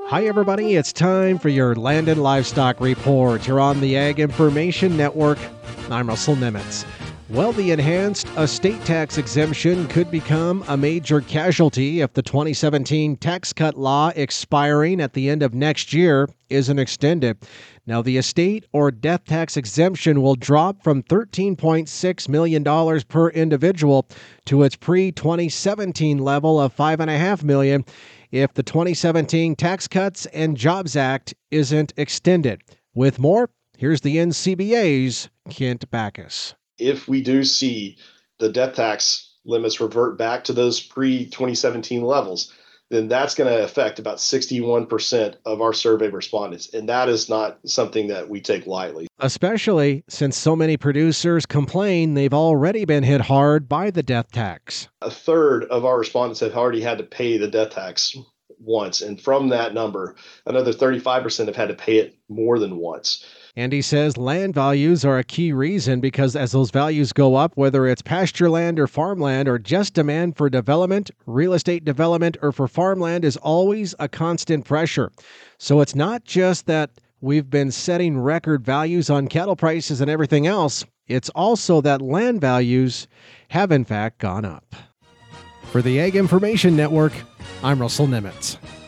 Hi, everybody. It's time for your Land and Livestock Report. You're on the Ag Information Network. I'm Russell Nemitz. Well, the enhanced estate tax exemption could become a major casualty if the 2017 tax cut law expiring at the end of next year isn't extended. Now, the estate or death tax exemption will drop from $13.6 million per individual to its pre-2017 level of $5.5 million if the 2017 Tax Cuts and Jobs Act isn't extended. With more, here's the NCBA's Kent Backus. If we do see the death tax limits revert back to those pre-2017 levels, then that's going to affect about 61% of our survey respondents. And that is not something that we take lightly. Especially since so many producers complain they've already been hit hard by the death tax. A third of our respondents have already had to pay the death tax once. And from that number, another 35% have had to pay it more than once. And he says land values are a key reason because as those values go up, whether it's pasture land or farmland or just demand for development, real estate development, or for farmland is always a constant pressure. So it's not just that we've been setting record values on cattle prices and everything else. It's also that land values have in fact gone up. For the Ag Information Network, I'm Russell Nemitz.